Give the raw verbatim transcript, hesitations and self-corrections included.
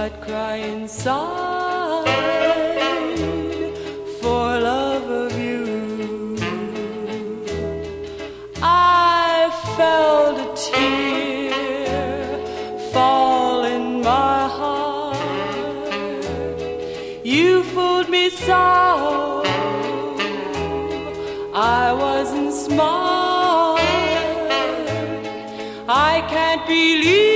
but cry inside for love of you. I felt a tear fall in my heart. You fooled me so, I wasn't smart. I can't believe